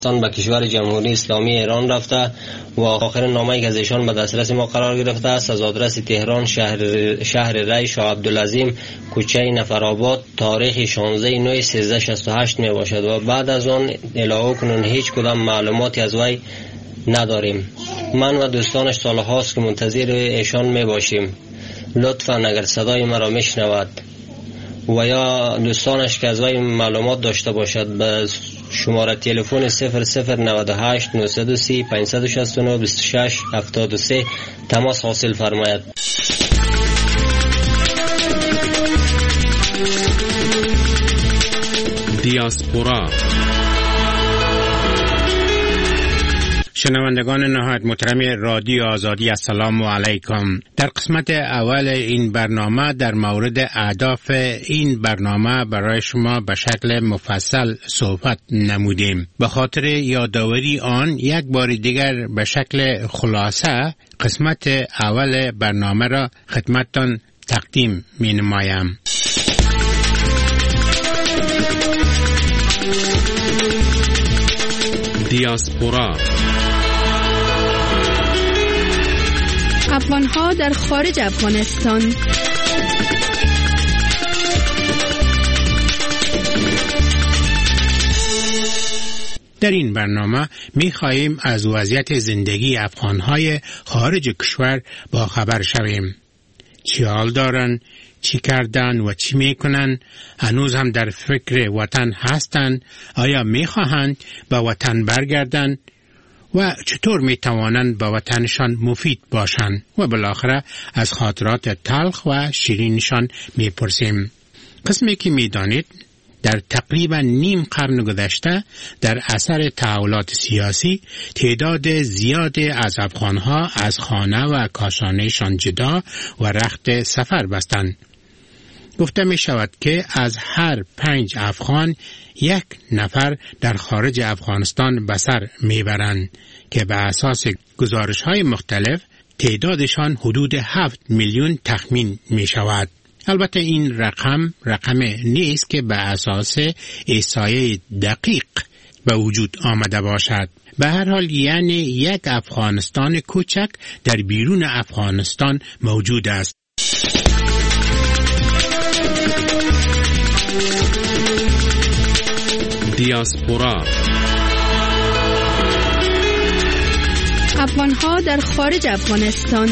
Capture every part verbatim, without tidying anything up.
به کشور جمهوری اسلامی ایران رفته و آخر نامه‌ای که از ایشان به دسترس ما قرار گرفته است از آدرس تهران، شهر شهر ری، شاه عبدالعظیم، کوچه نفرآباد، تاریخ شانزده نه سیزده شصت و هشت می باشد و بعد از آن الهو کنون هیچ کدام معلوماتی از وی نداریم. من و دوستانش سالهاست که منتظر ایشان می باشیم. لطفاً اگر صدای مرا میشنود و یا دوستانش که از وی معلومات داشته باشد به شماره تلفن صفر صفر نود و هشت نهصد و سی پانصد و شصت و نه بیست و شش هفتاد و سه تماس حاصل فرماید. دیاسپورا. شنوندگان نهایت محترم رادیو آزادی، السلام علیکم. در قسمت اول این برنامه در مورد اهداف این برنامه برای شما به شکل مفصل صحبت نمودیم. به خاطر یادآوری آن یک بار دیگر به شکل خلاصه قسمت اول برنامه را خدمتتان تقدیم می نمایم. دیاسپورا. افغان‌ها در خارج افغانستان. در این برنامه می خواهیم از وضعیت زندگی افغان‌های خارج کشور با خبر شویم. چی حال دارن، چی کردن و چی میکنن، هنوز هم در فکر وطن هستن، آیا میخواهند به وطن برگردن و چطور میتوانند به وطنشان مفید باشند و بالاخره از خاطرات تلخ و شیرینشان میپرسیم. قسمی که میدانید در تقریبا نیم قرن گذشته در اثر تحولات سیاسی تعداد زیادی از افغانها از خانه و کاشانهشان جدا و رخت سفر بستند. گفته می شود که از هر پنج افغان یک نفر در خارج افغانستان به سر می برند که به اساس گزارش های مختلف تعدادشان حدود هفت میلیون تخمین می شود. البته این رقم رقم نیست که به اساس احصایه دقیق به وجود آمده باشد. به هر حال یعنی یک افغانستان کوچک در بیرون افغانستان موجود است. دیاسپورا. افغان‌ها در خارج افغانستان.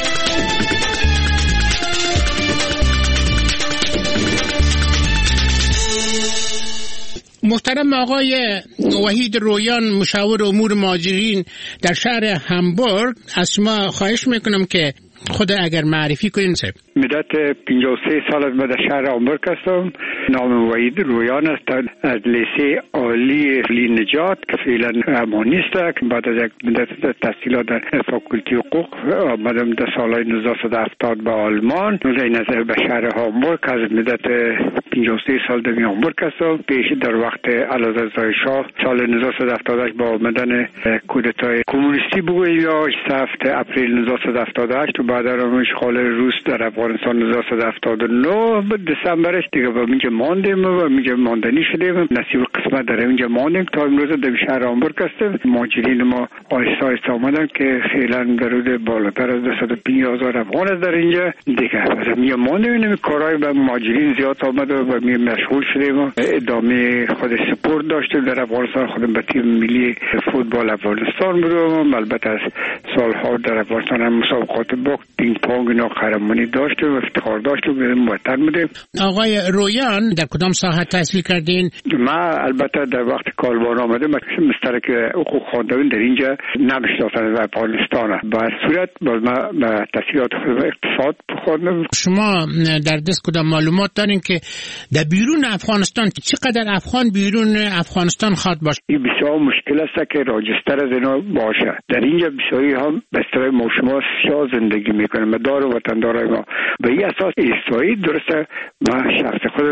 محترم آقای وحید رویان، مشاور امور مهاجرین در شهر همبورگ، از شما خواهش میکنم که خود اگر معرفی کنین. صاحب مدت پنجاه و سه سال از در شهر همبورگ هستم. نام وحید رویان است. از لیسه عالی لی نجات که فعلا امانیست است. بعد از یک مدت تحصیلات در فاکولتی حقوق آمدم در سالهای نوزده هفتاد به آلمان. این از به شهر همبورگ از مدت پنجاه و سه سال در همبورگ هستم. پیش در وقت اعلیحضرت شاه سال نوزده هفتاد و هشت با آمدن کودتای کمونیستی بگوییم یا هفت اپریل نوزده هفتاد و هشت و بعد از اشغال روس در افغانستان نوزده هفتاد و نه دسامبرش دیگه با اینجا ماندیم و اینجا ماندنی شدیم. نصیب قسمت در اینجا ماندیم تا امروز در شهر همبورگ هستیم. مهاجرین ما آهسته آهسته آمدن که فعلا در حدود بالاتر از صد و پنجاه هزار افغان است در اینجا دیگه. از اینجا ماندیم. این کارهای به مهاجرین زیاد آمد و به می مشغول شدیم و ادامه خود سپورت داشتیم در افغانستان. خودم به تیم ملی فوتبال افغانستان بودم. البته از سالها در افغانستان هم مسابقات باخت پینگ پونگ اینا قهرمانی داشتیم و افتخار داشتیم به وطن بودیم. آقای رویان در کدام ساحه تحصیل کردین؟ ما البته در وقت کالبان آمدم مسترک حقوق خواندم در اینجا نمیشناختم در افغانستان. با صورت باز ما تحصیلات اقتصاد خواندم. شما در دست کدام معلومات دارین که در بیرون افغانستان چقدر افغان بیرون افغانستان خواد باشه؟ این بسیار مشکل است که راجستر از اینا باشه. در اینجا بسیاری هم به اصطلاح ما شما سیاه زندگی میکنه. مدار و وطندارای ما به این اساس احصایی درسته. ما شخص خودم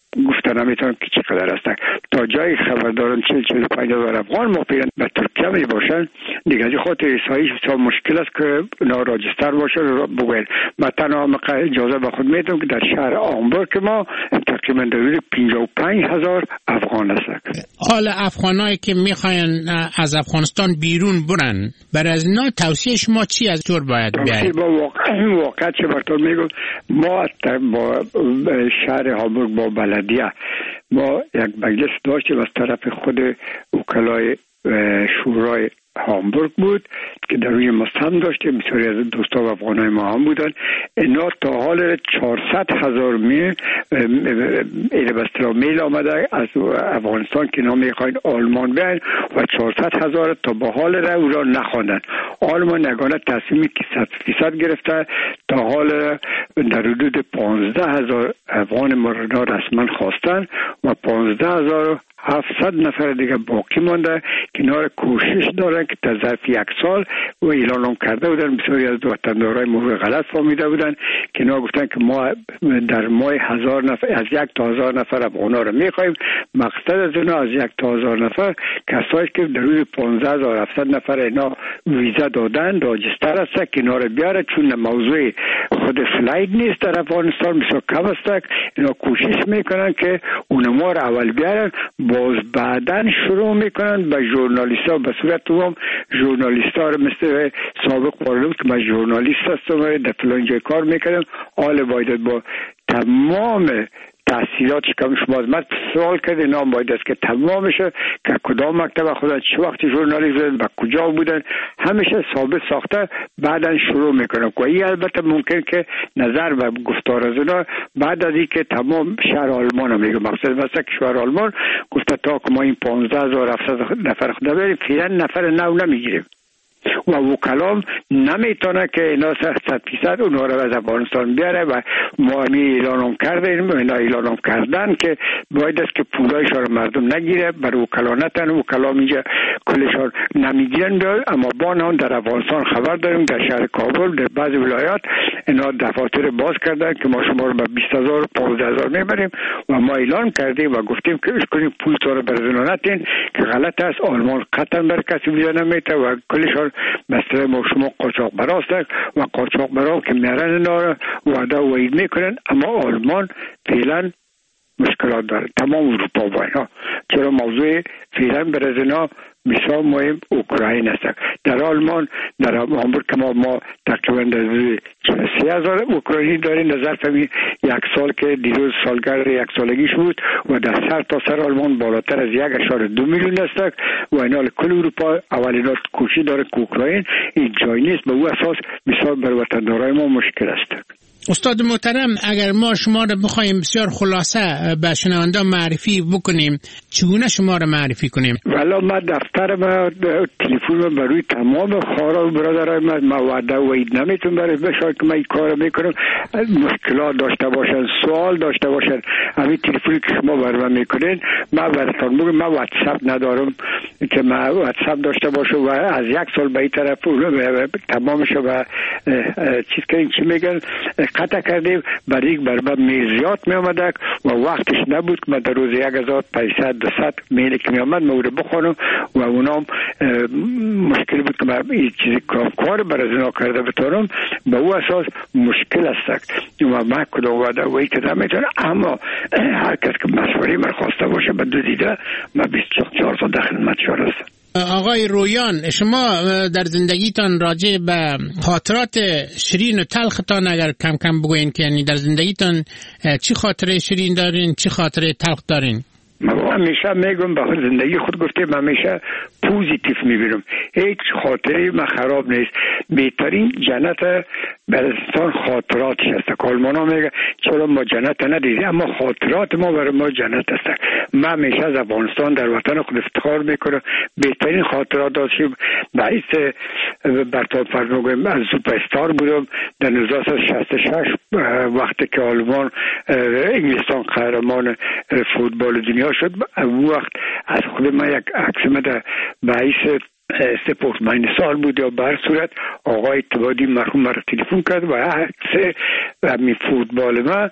گفتن نمیتونم که چقدر هستن. تا جای خبر دارن چهل چهل و پنج هزار افغان موقعیت به ترکیه می باشن دیگه. از خاطر ایسایی بسیار مشکل است که اینا راجستر باشه رو بگوین. من تنها اجازه به خود میدم که در شهر آمبورگ ما تقریبا در پنجاه و پنج هزار افغان هست. حال افغانایی که میخواین از افغانستان بیرون برن، برای از اینا توصیه شما چی از طور باید بیاید؟ با واقع واقع چه برطور میگم، ما با شهر آمبورگ با بلدیه ما یک مجلس داشتیم از طرف خود وکلای شورای هامبورگ بود که در روی مستم داشته. بسیاری از دوستا و افغانای ما هم بودن. اینا تا حال چهارصد هزار میل ایره بسترا میل آمده از افغانستان که اینا میخواین آلمان بیاین و چهارصد هزار تا به حال را او را نخواندن. آلمان نگانه تصمیمی که صد فیصد گرفته تا حال در حدود پانزده هزار افغان ما را رسما خواستن و پانزده هزار هفتصد نفر دیگه باقی مانده که اینا را کوشش دارن که در ظرف یک سال و اعلان هم کرده بودن. بسیاری از وطندارای ما غلط فهمیده بودن که اینا گفتن که ما در ماه هزار نفر از یک تا هزار نفر افغانا را میخوایم. مقصد از اینا از یک تا هزار نفر کسایی که در روز پانزده هزار و هفتصد نفر اینا ویزا دادن راجستر هست که اینا را بیاره، چون موضوع خود فلایت نیست در افغانستان بسیار کم است. اینا کوشش میکنن که اونما را اول بیارن، باز بعدن شروع میکنن به ژورنالیست ها به صورت عموم ژورنالیست ها رو مثل سابق پارلمان که من ژورنالیست هستم در فلان جای کار میکنم، حال باید با تمام تحصیلات که شما از من سوال کرده نام باید است که تمامشه که کدام مکتب خودن چه وقتی ژورنالیست بودن و کجا بودن همیشه ثابت ساخته بعدن شروع میکنن. و این البته ممکن که نظر و گفتار از اونا بعد از اینکه تمام شهر آلمان هم میگه مقصد مثلا که شهر آلمان گفته تا که ما این پانزده هزار و هفتصد نفر خود بریم فعلا نفر نو نمیگیریم و وکلام نمیتونه که اینا صد فیصد اونها رو از افغانستان بیاره و ما می اعلانم کردیم اینا اعلانم کردن که باید است که پولایشان رو مردم نگیره بر وکلا نتن. وکلام اینجا کلشان نمیگیرن اما با نان در افغانستان خبر داریم در شهر کابل در بعض ولایات اینا دفاتر باز کردن که ما شما رو به بیست هزار و پانزده هزار میبریم و ما اعلان کردیم و گفتیم که اش کنیم پول تو رو برزنو نتین که غلط است. آلمان قطعا بر کسی ویزا نمیده و کلشان مثلا ما شما قاچاق براست و قاچاق برا که میرن اینا رو وعده و وعید میکنن اما آلمان فعلا مشکلات داره تمام اروپا با اینا. چرا موضوع فعلا برای اینا بسیار مهم اوکراین است. در آلمان در آمبورگ که ما, ما تقریبا سی هزار اوکراینی داریم در ظرف یک سال که دیروز سالگرد یک سالگیش بود و در سر تا سر آلمان بالاتر از یک اشاره دو میلیون است و اینا کل اروپا اولین کوشش داره که اوکراین این جای نیست. به او اساس بسیار بر وطندارای ما مشکل است. استاد محترم اگر ما شما رو بخوایم بسیار خلاصه به شنونده معرفی بکنیم چگونه شما رو معرفی کنیم؟ والا ما دفتر ما تلفن برای تمام خارا و برادرای ما ما وعده و اید نمیتون برای بشار که ما این کار میکنم. مشکلات داشته باشن سوال داشته باشن همین تلفنی که شما برای من میکنین ما براتون میگم ما واتساپ ندارم که ما واتساپ داشته باشه و از یک سال به این طرف تمامش و چیز که این چی میگن قطع کردیم برای یک بربه میزیات می آمده و وقتش نبود که من در روز یک هزار پانصد دویست میلی که می آمد من رو بخونم و اونام مشکل بود که من این چیزی کار برای زنا کرده بتونم به او اساس مشکل است و من کدام وعده و ای که نمیتونه اما هر کس که مشوری من خواسته باشه به دو دیده من بیست و چهار سال در خدمت شما هستم. آقای رویان شما در زندگیتان راجع به خاطرات شیرین و تلختان اگر کم کم بگوین که یعنی در زندگیتان چی خاطره شیرین دارین چی خاطره تلخ دارین؟ من همیشه میگم به زندگی خود گفتم همیشه پوزیتیو میبینم هیچ خاطره من خراب نیست. بهترین جنت برستان خاطراتش هست. آلمان ها میگه چرا ما جنت ندیدیم اما خاطرات ما برای ما جنت هست. من همیشه از افغانستان در وطن خود افتخار میکنم. بهترین خاطرات داشتیم باعث برطاب فرموگم از سوپر استار بودم در هزار و نهصد و شصت و شش وقتی که آلمان انگلستان قهرمان فوتبال دنیا شد. اون وقت از خود من یک عکس مده باعث سپورتمن سال بود یا بر صورت آقای اتبادی مرحوم مرا تلفن کرد و عکس همین فوتبال ما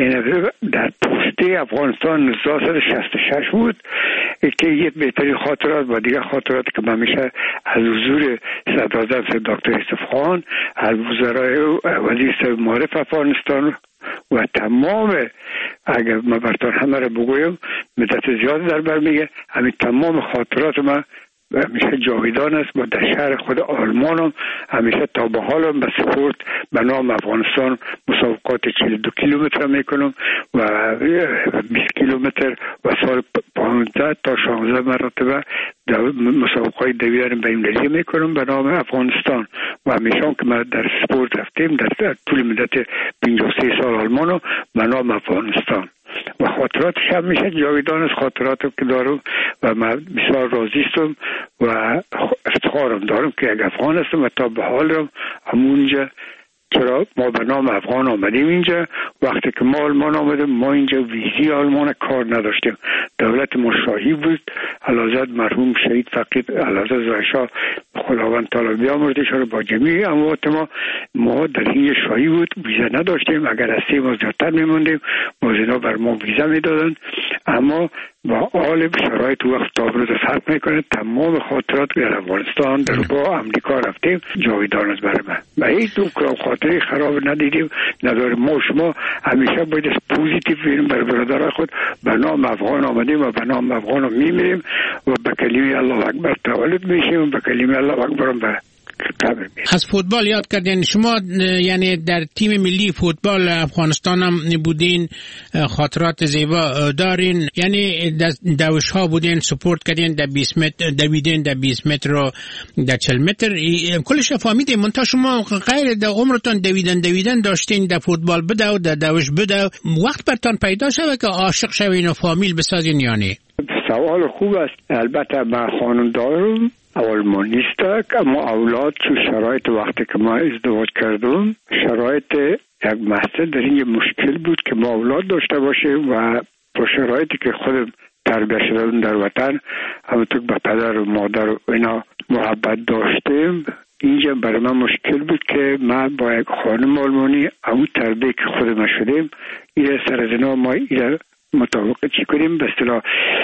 در پوسته افغانستان هزار و سیصد و شصت و شش بود که یک بهترین خاطرات و دیگر خاطرات که من میشه از حضور صدراعظم دکتر یوسف خان، از وزرای وزیر صاحب معارف افغانستان و تمام، اگر من براتون همه را بگویم مدت زیاد در بر میگه، همین تمام خاطرات من همیشه جاویدان است و در شهر خود آلمان هم همیشه تا به حال هم به سپورت به نام افغانستان مسابقات چهل و دو کیلومتر میکنم و بیست کیلومتر و سال پانزده تا شانزده مرتبه مسابقات دویدن بین‌المللی میکنم به نام افغانستان و همیشه هم که ما در سپورت رفتیم در طول مدت پنجاه و سه سال آلمان هم به نام افغانستان و خاطراتش هم میشه جاویدان از خاطراتی که دارم و من بسیار راضی هستم و افتخارم دارم که یک افغان هستم و تا به حال هم همونجا، چرا ما به نام افغان آمدیم اینجا. وقتی که ما آلمان آمدیم ما اینجا ویزی آلمان کار نداشتیم، دولت ما شاهی بود، علازد مرحوم شهید فقید علازد زایشاه خداوند تعالی بیامرزش رو با جمیع اموات ما ما در این شاهی بود، ویزا نداشتیم. اگر از سه ماه زیادتر میموندیم موزینا بر ما ویزا میدادن، اما با حال شرایط وقت تا امروز فرق میکنه. تمام خاطرات در افغانستان در با امریکا رفتیم جاویدان است برای من و هیچ دو خاطری خراب ندیدیم نداریم. ما شما همیشه باید پوزیتیو بینیم برای برادر خود، به نام افغان آمدیم و به نام افغان میمیریم و به کلمه الله اکبر تولد میشیم و به کلمه الله اکبر به از فوتبال یاد کردین شما، یعنی در تیم ملی فوتبال افغانستان هم بودین، خاطرات زیبا دارین، یعنی دوش ها بودین، سپورت کردین در بیست متر، دویدین در بیست متر و در چهل متر، کلش فهمیدین. منتها شما غیر در عمرتون دویدن دویدن داشتین، در فوتبال بده و در دوش بده، وقت برتان پیدا شده که عاشق شوین و فامیل بسازین؟ یعنی سوال خوب است. البته من خانم دارم آلمان نیست، اما اولاد چون شرایط وقتی که ما ازدواج کردم شرایط یک مسئله در این مشکل بود که ما اولاد داشته باشیم و با شرایطی که خودم تربیت شدم در وطن همونطور به پدر و مادر و اینا محبت داشتیم، اینجا برای من مشکل بود که من با یک خانم آلمانی همون تربیه که خودم شدیم این سر از اینا ما این مطابق چی کنیم به اصطلاح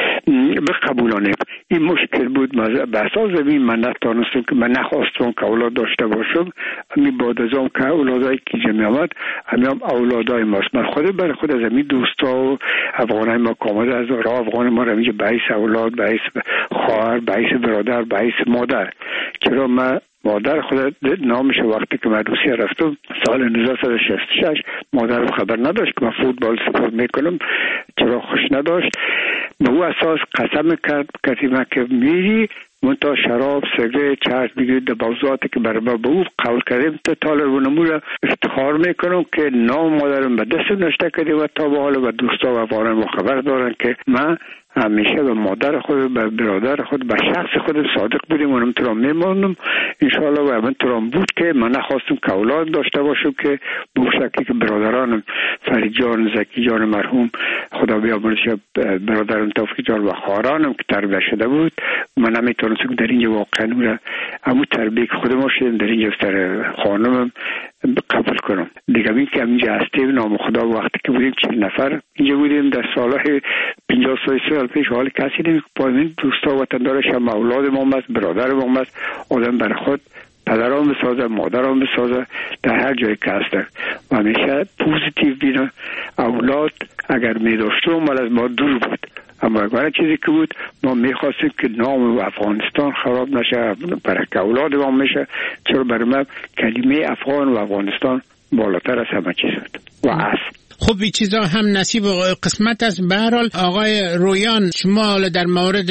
بقبولانیم. این مشکل بود. به اساس زمین من نتانستم که من نخواستم که اولاد داشته باشم. همین بعد از اون که اولادایی که جمعی آمد همین هم اولادای ماست. من خود برای خود از همین دوستا و افغانای ما کامده از راه افغان ما رو همینجا بعیس اولاد، بعیس خواهر، بعیس برادر، بعیس مادر. چرا من مادر خود نامش وقتی که من روسیه رفتم سال هزار و نهصد و شصت و شش مادرم خبر نداشت که من فوتبال سپورت میکنم، چرا خوش نداشت. به او اساس قسم کرد کسی من که میری منتها شراب سیگارت چرس بگیرید در موضوعاتی که برای ما به او قول کردیم تا تالر و نمور افتخار میکنم که نام مادرم به دست نشته کردیم و تا به حال و دوستا و افغانان ما خبر دارن که من همیشه به مادر خود، به برادر خود، به شخص خود صادق بودیم و همینطور میماندم انشاءالله. و همینطور بود که من نخواستم که اولاد داشته باشم که به شکلی که برادرانم فرید جان، زکی جان مرحوم خدا بیامرزش، برادرم توفیق جان و خواهرانم که تربیت شده بود من نمیتونستم در اینجا واقعا همون تربیه که خودم شدم در اینجا سر خانمم قبول کنم. دیگه این که اینجا هستیم نام خدا وقتی که بودیم چهل نفر اینجا بودیم در سالهای پنجاه سال پیش، حال کسی نمی که پایمین دوستا و وطندارش هم اولاد ما هست، برادر ما هست، آدم بر خود پدران بسازه، مادران بسازه در هر جایی که هستن و همیشه پوزیتیو بینه. اولاد اگر می داشتم مال از ما دور بود، اما اگر چیزی که بود ما میخواستیم که نام افغانستان خراب نشه، برای که اولاد ما میشه، چرا برای ما کلمه افغان و افغانستان بالاتر از همه چیز بود و است. خب این چیزا هم نصیب و قسمت است. به هر حال آقای رویان، شما در مورد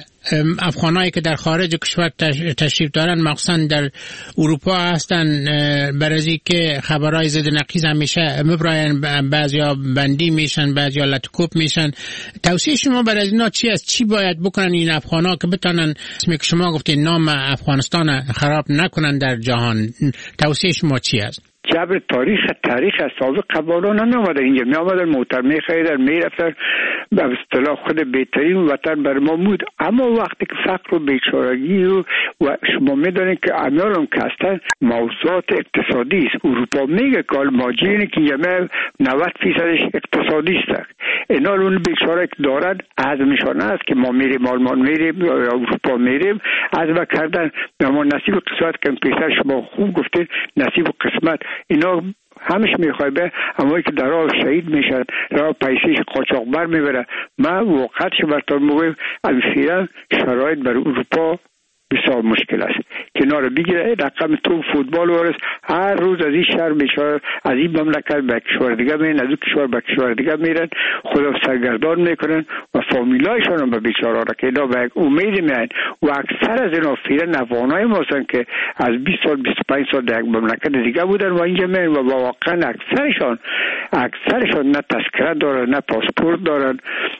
افغانایی که در خارج کشور تشریف دارن مخصوصا در اروپا هستن، برای که خبرهای ضد نقیض همیشه مبراین، بعضیا بندی میشن، بعضیا لطکوب میشن، توصیه شما برای اینا چی است؟ چی باید بکنن این افغانا که بتونن اسمی که شما گفتید نام افغانستان خراب نکنن در جهان؟ توصیه شما چی است؟ جبر تاریخ تاریخ از سابق قبالان نمیامدن اینجا، میامدن موتر میخریدن میرفتن، به اصطلاح خود بهترین وطن بر ما بود. اما وقتی که فقر و بیچارگی و, و شما میدونید که امیالم که هستن موضوعات اقتصادی است. اروپا میگه که ماجینی که یمه نود فیصدش اقتصادی است. اینا اون بیچاره که دارن عزمشان است که ما میریم آلمان میریم یا اروپا میریم، عزم کردن به ما نصیب قسمت که پیشتر شما خوب گفتید نصیب و قسمت اینا همش میخوای به اما که در راه شهید میشن، راه پیسیش قاچاقبر میبره. من وقتش براتون میگم الفیرا شرایط بر اروپا بسیار مشکل است. کنار بگیره رقم تو فوتبال ورس هر روز از این شهر بیچاره از این مملکت به کشور دیگه میرن، از اون کشور به کشور دیگه میرن، خدا سرگردان میکنن و فامیلایشون هم به بیچاره را که اینا به امید میان. و اکثر از اینا فیرا نوانای ما هستن که از بیست سال بیست و پنج سال در مملکت دیگه بودن و اینجا میان و واقعا اکثرشان اکثرشان نه تذکره دارن نه پاسپورت دارن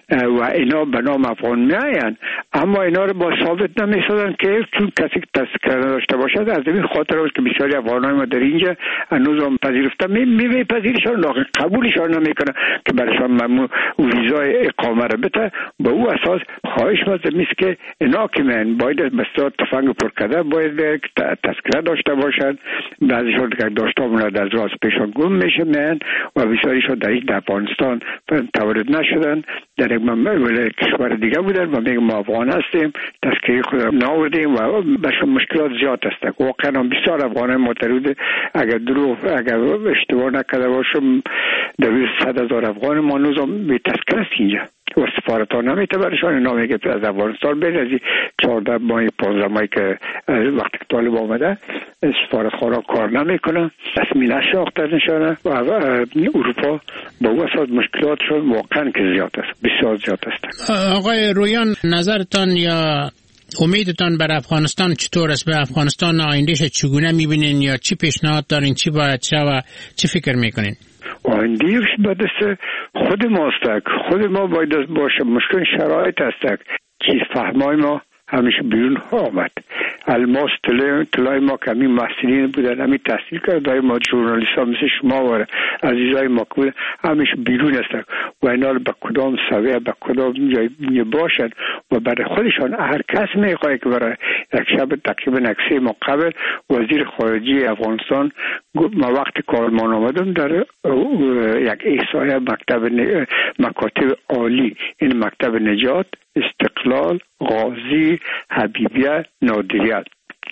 و اینا به نام افغان میاین، اما اینا رو با ثابت نمیسازن که چون کسی که تذکره داشته باشد. از این خاطر است که بسیاری افغانای ما در اینجا هنوز هم پذیرفته می پذیرشان لکن قبولشان نمیکنه که برایشان ممنوع ویزای اقامه را بده. به او اساس خواهش مازم است که اینا که من باید بسیار تفنگ پر کرده باید تذکره داشته باشند. بعضیشان که داشته بودند از راست پیشان گم میشه من و بسیاریشان در این افغانستان تولد نشدن، در یک کشور دیگه بودن و میگم ما افغان هستیم، تذکره خود ناوردیم و بسیار مشکلات زیاد است. واقعا بسیار افغانای معترض اگر دروغ اگر اشتباه نکرده باشم دویست صد هزار افغان ما هنوز به تذکره است اینجا و سفارت ها نمیته برشان نامی که از افغانستان بین از چهارده ماه پانزده ماهی که وقتی که طالب آمده سفارت خورا کار نمیکنه، رسمی نشاخته نشانه و اروپا با او اساس مشکلاتشون واقعا که زیاد است، بسیار زیاد است. آقای رویان نظرتان یا امیدتان بر افغانستان چطور است؟ به افغانستان آیندهش چگونه میبینین یا چی پیشنهاد دارین؟ چی باید شه و چی فکر میکنین؟ آیندهش باید خود ماست، خود ما باید باشه. مشکل شرایط است چیز فهمای ما همیشه بیرون آمد. الماس طلای ما که همین محصلین بودن، همین تحصیل کرده ما جورنالیست ها مثل شما و عزیزای ما که همیشه بیرون هستن و اینا به کدام سویه به کدام جای باشن و برای خودشان هر کس میخواه که برای یک شب تقریبا یک سه ماه قبل وزیر خارجه افغانستان ما وقت کارمان آمدم در یک احصایه مکتب مکاتب عالی، این مکتب نجات، استقلال، غازی، حبیبیه، نادریت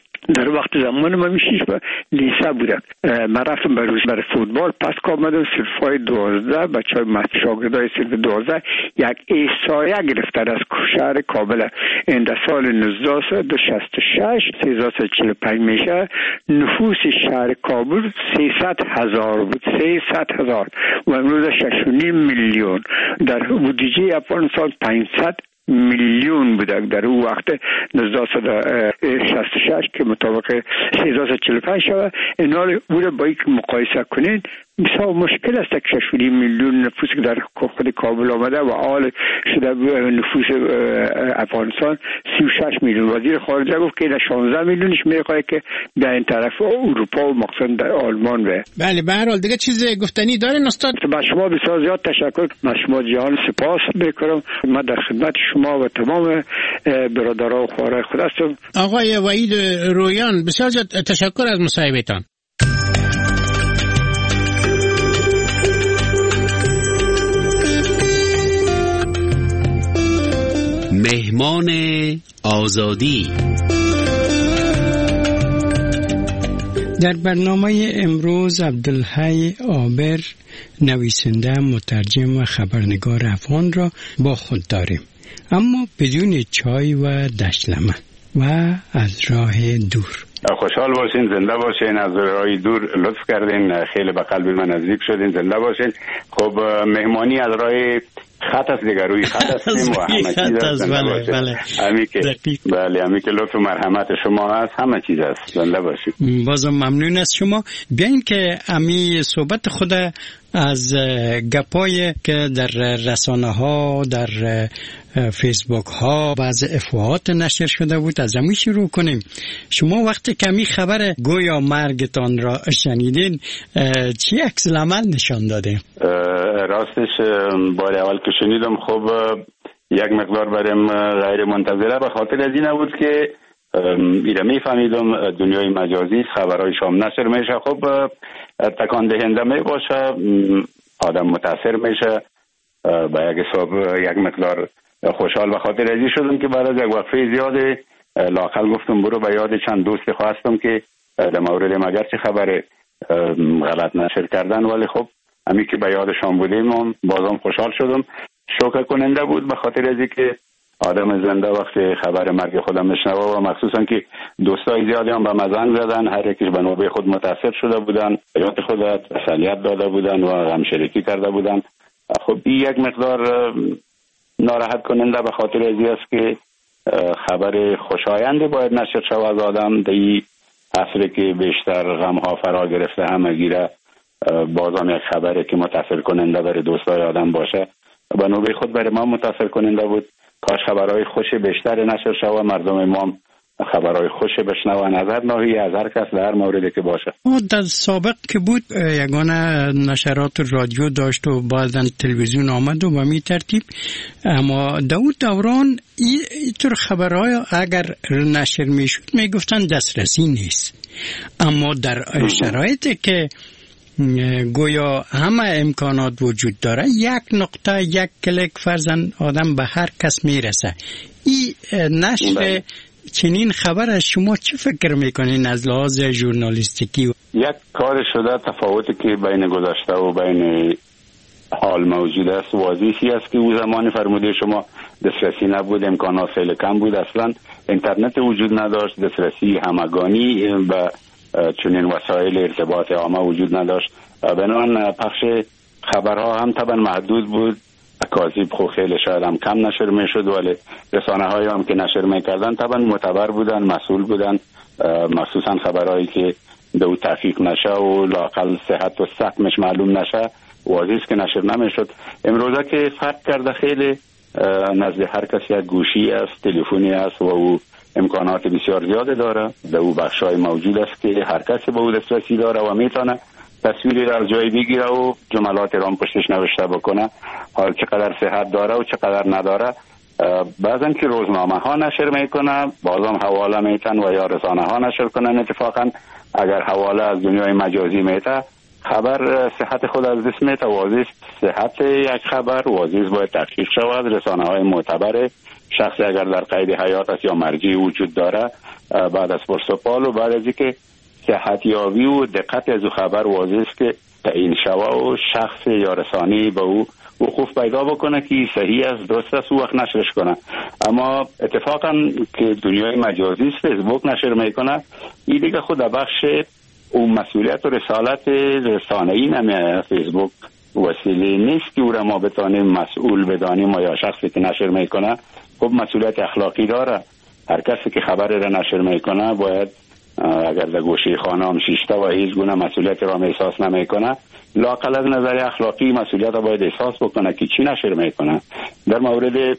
در وقت زمان من میشیش و لیسه بودم. من رفتم برای برای فوتبال پس که آمدم صرفای دوازده بچه های شاگردای صرف دوازده یک احصایه گرفتن از شهر کابل. این در سال نوزده شصت و شش سیزده چهل و پنج میشه نفوس شهر کابل سیصد هزار بود، سیصد هزار و امروز شش و نیم میلیون. در بودجه افغانستان پانصد میلیون بوده در اون وقت نوزده شصت و شش که مطابق سیزده چهل و پنج شده. اینا رو با یک مقایسه کنین بسیار مشکل است که شش میلیون نفوس که در خود کابل آمده و حال شده نفوس افغانستان سی و شش میلیون. وزیر خارجه گفت که در شانزده میلیونش میخواد که در این طرف اروپا و مخصوصا در آلمان به. بله به هر حال دیگه چیز گفتنی دارین استاد؟ با شما بسیار زیاد تشکر، من شما جهان سپاس میکنم. من در خدمت شما و تمام برادران و خوارای خود هستم. آقای وحید رویان بسیار زیاد تشکر از مصاحبهتان. مهمان آزادی. در برنامه امروز عبدالحی عابر نویسنده، مترجم و خبرنگار افغان را با خود داریم، اما بدون چای و دشلمه و از راه دور. خوشحال باشین، زنده باشین، از راه دور لطف کردین، خیلی به قلب من نزدیک شدین، زنده باشین. خب مهمانی از راه خط است دیگه، روی خط هستیم و همه چیز هست. بله بله همی که بله همی که لطف و مرحمت شما هست، همه چیز هست. زنده باشید. بازم ممنون از شما. بیاین که امی صحبت خود از گپایی که در رسانه ها، در فیسبوک ها بعض افواهات نشر شده بود، از همین شروع کنیم. شما وقتی کمی خبر گویا مرگتان را شنیدین چی عکس العمل نشان داده؟ راستش بار اول که شنیدم خب یک مقدار برام غیر منتظره، به خاطر از این بود که ایره میفهمیدم دنیای مجازی خبرهای شام نشر میشه، خب تکان دهنده می باشه، آدم متاثر میشه، با یک حساب یک مقدار خوشحال به خاطر ازی شدم که بعد از یک وقفه زیاده لااقل گفتم برو به یاد چند دوست خواستم که در مورد مگر چه خبر غلط نشر کردن، ولی خب همین که به یادشان بودیم بازم خوشحال شدم. شوکه کننده بود به خاطر ازی که آدم زنده وقتی خبر مرگ خودم میشنوه و مخصوصا که دوستای زیادی هم به مزنگ زدن، هر یکیش به نوبه خود متاثر شده بودن، حیات خود تسلیت داده بودن و غم شریکی کرده بودن. خب این یک مقدار ناراحت کننده به خاطر ازی است که خبر خوشایندی باید نشر شود از آدم در این عصری که بیشتر غم ها فرا گرفته همگیره، بازم یک خبری که متاثر کننده برای دوستای آدم باشه به نوبه خود برای ما متاثر کننده بود. کاش خبرهای خوش بیشتر نشر شود، مردم ما خبرهای خوش بشنوند از هر ناحیه، از هر کس، در هر موردی که باشه. در سابق که بود یگانه نشرات رادیو داشت و بعداً تلویزیون آمد و به می ترتیب، اما در اون دوران اینطور خبرهای اگر نشر می شد می گفتن دسترسی نیست، اما در شرایطی که گویا همه امکانات وجود داره، یک نقطه یک کلیک فرزن آدم به هر کس میرسه. این نشر چنین خبر از شما چه فکر میکنین از لحاظ ژورنالیستیکی؟ یک کار شده تفاوتی که بین گذشته و بین حال موجود است واضحی است که او زمان فرموده شما دسترسی نبود، امکانات خیلی کم بود، اصلا اینترنت وجود نداشت، دسترسی همگانی به چنین وسایل ارتباط عامه وجود نداشت، بنابراین پخش خبرها هم طبعا محدود بود، اکاذیب خو خیلی شاید هم کم نشر میشد، ولی رسانه های هم که نشر میکردن طبعا معتبر بودن، مسئول بودن، مخصوصا خبرهایی که دو تحقیق نشه و لااقل صحت و سقمش معلوم نشه واضح است که نشر نمیشد. امروزه که فرق کرده خیلی، نزد هر کسی یک گوشی است، تلفنی است و او امکانات بسیار زیاده داره، در او بخشای موجود است که هر کسی به او دسترسی داره و میتونه تصویری را از جای بگیره و جملات را پشتش نوشته بکنه، حال چقدر صحت داره و چقدر نداره. بعضن که روزنامه ها نشر میکنه، بازم حواله میتن و یا رسانه ها نشر کنن. اتفاقا اگر حواله از دنیای مجازی میته، خبر صحت خود از دست میته. واضح صحت یک خبر واضح باید تحقیق شود، رسانه های معتبر، شخصی اگر در قید حیات است یا مرجعی وجود داره بعد از پرسپال و بعد از اینکه صحتیابی و دقت از خبر واضح است که تعیین شود و شخص یا رسانه‌ای به او وقوف پیدا بکنه که صحیح است، درست است، او وقت نشرش کنه. اما اتفاقا که دنیای مجازی است، فیسبوک نشر میکنه، این دیگه خود بخش اون مسئولیت و رسالت رسانه‌ای نمیه. فیسبوک وسیله نیست که او را ما بتانیم مسئول بدانیم و یا شخصی که نشر میکنه خب مسئولیت اخلاقی داره. هر کسی که خبر را نشر میکنه باید اگر در گوشه خانه هم شیشته و هیچ گونه مسئولیت را احساس نمیکنه، لااقل از نظر اخلاقی مسئولیت را باید احساس بکنه که چی نشر میکنه. در مورد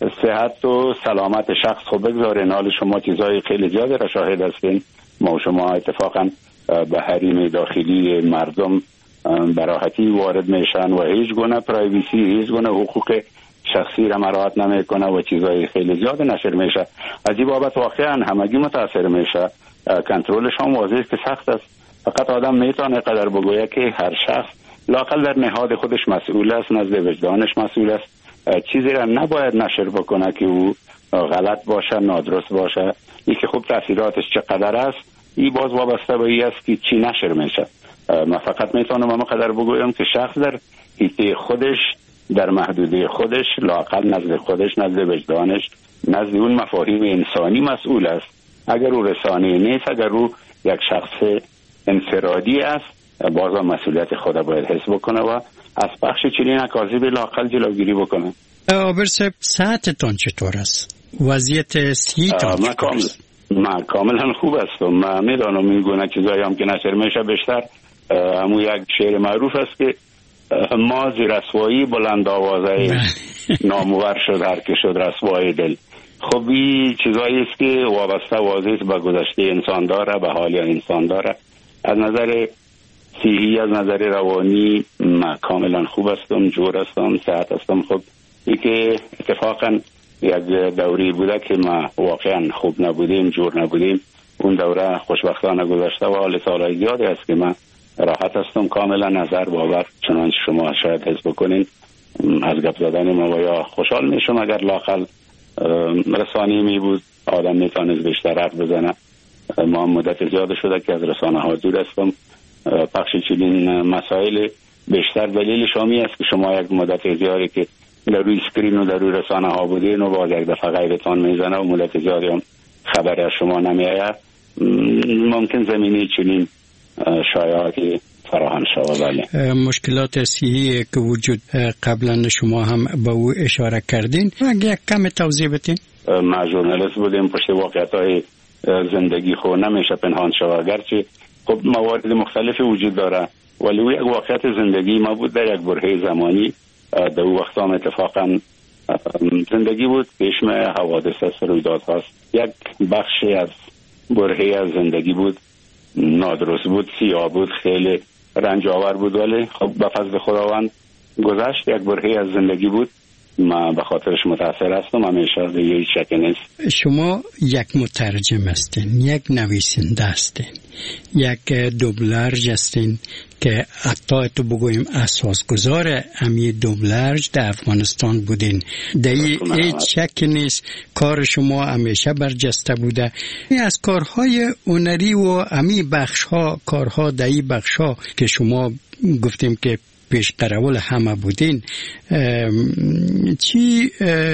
صحت و سلامت شخص خب بگذارین، حال شما چیزهای خیلی زیاده را شاهد هستین. ما شما اتفاقا به حریم داخلی مردم براحتی وارد میشن و هیچ گونه پرایویسی، هیچ گونه حقوق شخصی را مراعات نمیکنه و چیزهای خیلی زیاد نشر میشه. از این بابت واقعا همگی متاثر میشه. کنترلش هم واضح که سخت است. فقط آدم میتونه قدر بگویه که هر شخص لااقل در نهاد خودش مسئول است، نزد وجدانش مسئول است، چیزی را نباید نشر بکنه که او غلط باشه، نادرست باشه. این که خب تاثیراتش چقدر است، این باز وابسته به این است که چی نشر میشه. من فقط میتونم اما قدر بگویم که شخص در حیطه خودش، در محدوده خودش، لااقل نزد خودش، نزد وجدانش، نزد اون مفاهیم انسانی مسئول است. اگر او رسانه نیست، اگر او یک شخص انفرادی است، بازم مسئولیت خود باید حس بکنه و از بخش چنین اکاذیب لااقل جلوگیری بکنه. آبر صاحب، ساعتتون چطور است؟ وضعیت سیتون چطور است؟ من کاملا خوب هستم. من میدانم این گونه چیزایی هم که نشر میشه بیشتر همون یک شعر معروف است که ما زیر رسوایی بلند آوازه نامور شد هر که شد رسوای دل. خب این چیزایی است که وابسته واضح به گذشته انسان داره، به حال انسان داره. از نظر صحی، از نظر روانی من کاملا خوب هستم، جور هستم، صحت هستم. خب این که اتفاقا یک دوری بوده که ما واقعا خوب نبودیم، جور نبودیم. اون دوره خوشبختانه گذشته و حال سالهای زیادی است که من راحت هستم، کاملا نظر باور چنانچه شما شاید حس بکنین از گپ زدن ما و یا خوشحال میشم اگر لاقل رسانه‌ای می بود آدم میتونست بیشتر حرف بزنه. ما مدت زیاد شده که از رسانه ها دور هستم. پخش چنین مسائل بیشتر دلیل شامی است که شما یک مدت زیادی که در روی اسکرین و در روی رسانه ها بودین و باز یک دفعه غیرتان میزنه و مدت زیادی هم خبری از شما نمیآید، ممکن زمینی چنین شایعاتی فراهم شود. بله، مشکلات صحی که وجود قبلا شما هم به او اشاره کردین، اگه یک کم توضیح بدین. ما ژورنالیست بودیم، پشت واقعیت‌های زندگی خو نمیشه پنهان شود، گرچه خب موارد مختلفی وجود داره ولی او یک واقعیت زندگی ما بود در یک برهه زمانی. در او وقت هم اتفاقا زندگی بود، چشم حوادث است، رویداد هاست. یک بخشی از برهه از زندگی بود، نادرست بود، سیاه بود، خیلی رنج آور بود ولی خب به فضل خداوند گذشت. یک برهه از زندگی بود، من به خاطرش متاثر هستم، همیشه دیگه شک نیست. شما یک مترجم هستین، یک نویسنده هستین، یک دوبلرج هستین که حتی تو بگویم اساسگذار امی دوبلرج در افغانستان بودین. در هیچ شک نیست کار شما همیشه برجسته بوده. از کارهای هنری و امی بخشها، کارها در این بخشها که شما گفتیم که پیش قرول همه بودین، چی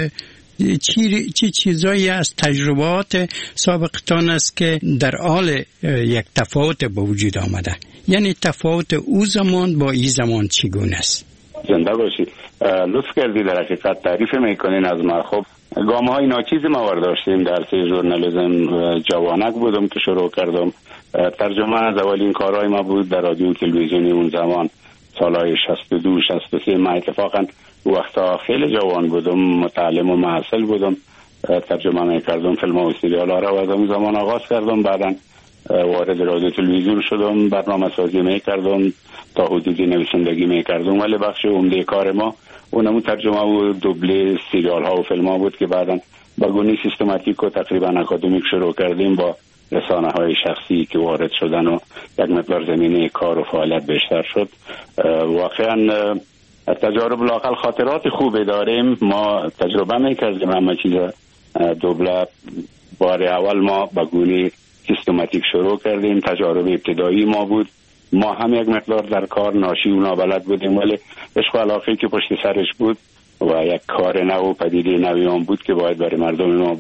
چی چی چیزایی از تجربات سابقتان است که در حال یک تفاوت به وجود آمده؟ یعنی تفاوت او زمان با این زمان چگونه است؟ زنده باشید. لطف کردی در حقیقت تعریف میکنین از ما. خب گام های ناچیز ما ورداشتیم در سه ژورنالیسم. جوانک بودم که شروع کردم. ترجمه از اولین کارهای ما بود در رادیو تلویزیونی اون زمان، سالهای شصت و دو شصت و سه. من اتفاقا وقتا خیلی جوان بودم، متعلم و محصل بودم، ترجمه میکردم فیلم و سریال ها را و از اون زمان آغاز کردم. بعدا وارد رادیو تلویزیون شدم، برنامه سازی میکردم، تا حدودی نویسندگی میکردم، ولی بخش عمده کار ما اونمون ترجمه و دوبله سریال ها و فیلم ها بود که بعدا با گونه سیستماتیک و تقریبا اکادمیک شروع کردیم با رسانه های شخصی که وارد شدن و یک مقدار زمینه کار و فعالیت بیشتر شد. واقعا تجارب لاقل خاطرات خوبی داریم. ما تجربه میکردیم همه چیز دوبله. بار اول ما با گونه سیستماتیک شروع کردیم، تجارب ابتدایی ما بود. ما هم یک مقدار در کار ناشی و نابلد بودیم ولی عشق و علاقه‌ای که پشت سرش بود و یک کار نو و پدیده نوی هم بود که باید برای مردم ما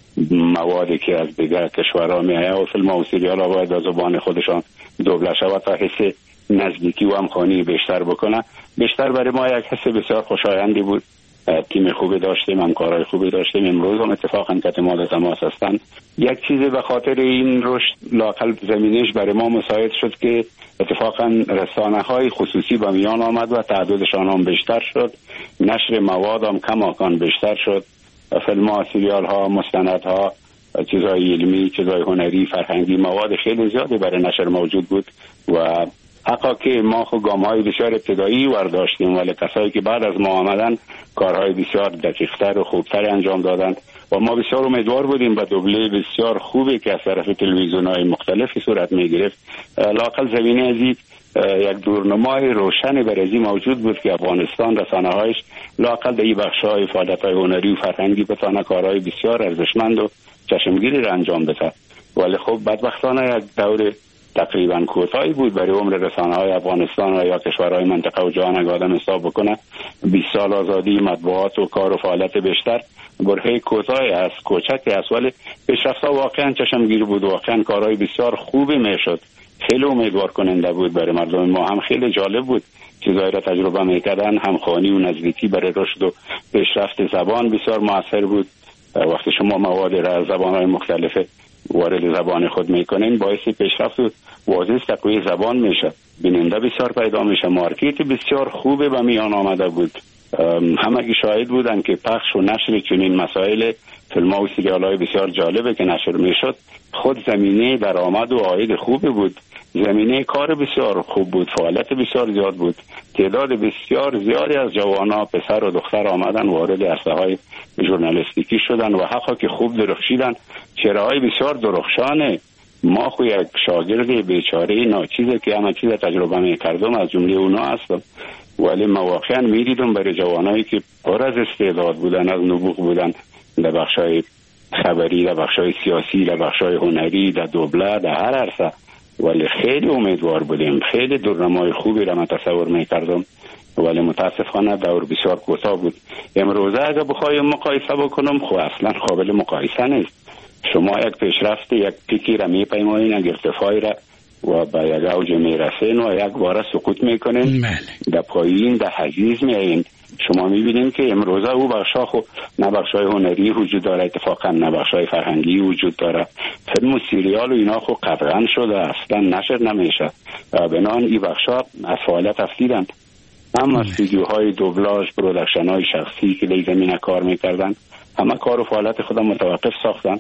موادی که از دیگر کشورها میآید و فیلم و سریال ها باید از زبان خودشان دوبله شود تا حس نزدیکی و همخوانی بیشتر بکنه. بیشتر برای ما یک حس بسیار خوشایندی بود. تیم خوبی داشتیم، همکارای خوبی داشتیم. امروز هم اتفاقا که ما در تماس هستن. یک چیزی به خاطر این رشد لاقل زمینش برای ما مساعد شد که اتفاقا رسانه های خصوصی به میان آمد و تعدادشان هم بیشتر شد. نشر مواد هم کماکان بیشتر شد. فیلم ها، سریال ها، مستند ها، چیزای علمی، چیزای هنری، فرهنگی، مواد خیلی زیادی برای نشر موجود بود و حقا که ما خود گام های بسیار ابتدایی ورداشتیم ولی کسایی که بعد از ما آمدن کارهای بسیار دقیقتر و خوبتر انجام دادند و ما بسیار امیدوار بودیم به دوبله بسیار خوبی که از طرف تلویزیون های مختلفی صورت می گرفت. لاقل زمینه ازی یک دورنمای روشنی برای موجود بود که افغانستان رسانه هایش لاقل در این بخش های فعالیت های هنری و فرهنگی بتانه کارهای بسیار ارزشمند و چشمگیری را انجام بده. ولی خب بدبختانه یک دور تقریبا کوتاهی بود برای عمر رسانه های افغانستان و یا کشورهای منطقه و جهان اگه آدم حساب بکنه. بیست سال آزادی مطبوعات و کار و فعالیت بیشتر برهه کوتاهی است، کوچکی است، ولی پیشرفت‌ها واقعا چشمگیر بود. واقعا کارهای بسیار خوبی میشد، خیلی امیدوار کننده بود برای مردم ما. هم خیلی جالب بود چیزایی را تجربه میکردن. همخوانی و نزدیکی برای رشد و پیشرفت زبان بسیار موثر بود. وقتی شما مواد را از زبان‌های مختلف وارد زبان خود میکنین باعث پیشرفت و واضح تقویت زبان میشه. بیننده بسیار پیدا میشه. مارکت بسیار خوبه به میان آمده بود. همگی شاهد بودن که پخش و نشر چنین مسائل فیلم ها و سریال های بسیار جالبه که نشر میشد خود زمینه درآمد و عاید خوبی بود. زمینه کار بسیار خوب بود. فعالیت بسیار زیاد بود. تعداد بسیار زیادی از جوانان پسر و دختر آمدن وارد عرصه های ژورنالیستیکی شدن و حقا که خوب درخشیدن. چهره های بسیار درخشانه. ما خو یک شاگرد بیچاره ناچیزه که همه چیز تجربه میکردم از جمله اونا هستم، ولی ما واقعا میدیدم برای جوانایی که پر از استعداد بودن، از نبوغ بودن در بخشای خبری، در بخشای سیاسی، در بخشای هنری، در دوبله، در هر عرصه، ولی خیلی امیدوار بودیم. خیلی دورنمای خوبی را من تصور میکردم، ولی متاسفانه دور بسیار کوتاه بود. امروزه اگه بخوایم مقایسه بکنم خب اصلا قابل مقایسه نیست. شما یک پیشرفت یک پیکی را میپیمایین، یک ارتفاعی را و به یک اوج میرسین و یک بار سقوط میکنین، در پایین در حجیز میایین. شما میبینین که امروزه او بخشا خب نه بخشای هنری وجود داره، اتفاقا نه بخشای فرهنگی وجود داره. فیلم و سریال و اینا خب قطعا شده، اصلا نشر نمیشه. بنان این بخشا از فعالیت افتیدن. اما استودیوهای دوبلاژ، پرودکشن های شخصی که در زمینه کار میکردن همه کار و فعالیت خودم متوقف ساختن.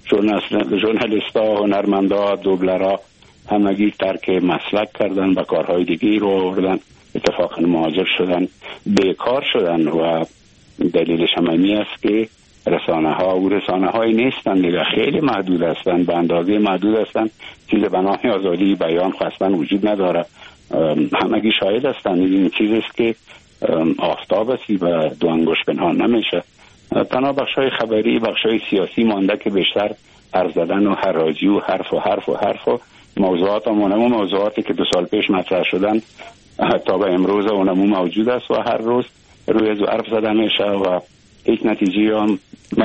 ژورنالیست ها، هنرمندا، دوبلرها همگی ترک مسلک کردن، به کارهای دیگه رو آوردن، اتفاقا مهاجر شدن، بیکار شدن و دلیلش هم این است که رسانه ها و رسانه های نیستن دیگه، خیلی محدود هستن، به اندازه محدود هستن. چیز به نام آزادی بیان خواستن وجود نداره. همگی شاهد هستن. این چیزی است که آفتاب است و دو انگشت پنهان نمیشه. تنها بخشای خبری، بخشای سیاسی مانده که بیشتر حرف زدن و حراجی و حرف و حرف و حرف و موضوعات همونمو موضوعاتی که دو سال پیش مطرح شدن تا به امروز اونمو موجود است و هر روز روی از حرف زده میشه و هیچ نتیجه هم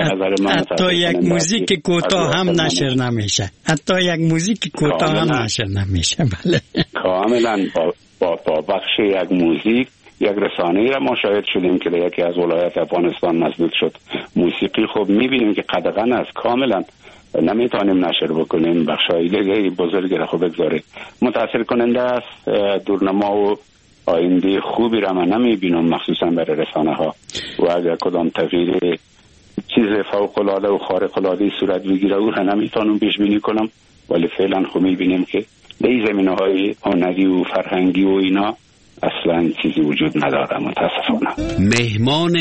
حتی یک موزیک کوتاه هم نشر نمیشه. حتی یک موزیک کوتاه هم نشر نمیشه. بله کاملا با, با, با بخش یک موزیک یک رسانه‌ای را ما شاهد شدیم که در یکی از ولایات افغانستان مسدود شد. موسیقی خب می‌بینیم که قدغن است، کاملا نمیتونیم نشر بکنیم. بخشای دیگه بزرگی را خب بگذارید. متأثر کننده است. دورنما و آینده خوبی را من نمی‌بینم مخصوصا برای رسانه ها و اگر کدام تغییر چیز فوق‌العاده و خارق‌العاده صورت بگیره او را نمیتونم پیش بینی کنم، ولی فعلا خب می‌بینیم که در زمینه‌های هنری و فرهنگی و اینا اصلا چیزی وجود نداره متاسفانه. مهمان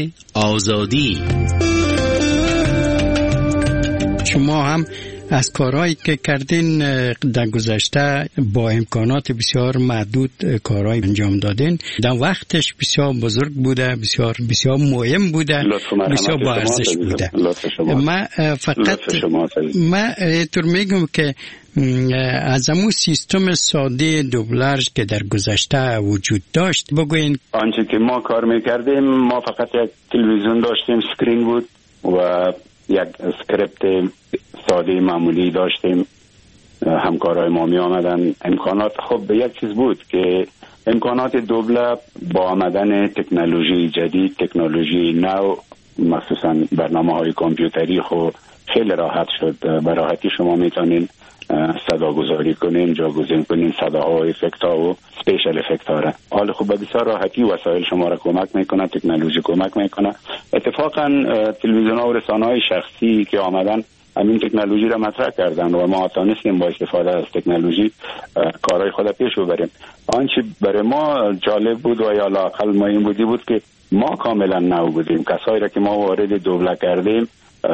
آزادی. شما هم از کارهایی که کردین در گذشته با امکانات بسیار محدود کارهای انجام دادین، در وقتش بسیار بزرگ بوده، بسیار بسیار مهم بوده، بسیار با ارزش بوده. من فقط من اینطور میگم که از امو سیستم ساده دوبلاژ که در گذشته وجود داشت بگوین. آنچه که ما کار میکردیم، ما فقط یک تلویزیون داشتیم، سکرین بود و یک اسکریپت ساده معمولی داشتیم. همکارای ما می آمدن. امکانات خب به یک چیز بود که امکانات دوبله با آمدن تکنولوژی جدید، تکنولوژی نو، مخصوصا برنامه های کامپیوتری خب خیلی راحت شد. به راحتی شما میتونین صدا گذاری کنین، جاگزین کنین صداها و افکت ها و سپیشل افکت ها را. حال خوب به بسیار راحتی وسایل شما را کمک میکنه، تکنولوژی کمک میکنه. اتفاقا تلویزیون ها و رسانه های شخصی که آمدن همین تکنولوژی را مطرح کردن و ما تانستیم با استفاده از تکنولوژی کارهای خود پیش ببریم. آنچه برای ما جالب بود و یا لااقل مهم بودی بود که ما کاملا نو بودیم. کسایی را که ما وارد دوبله کردیم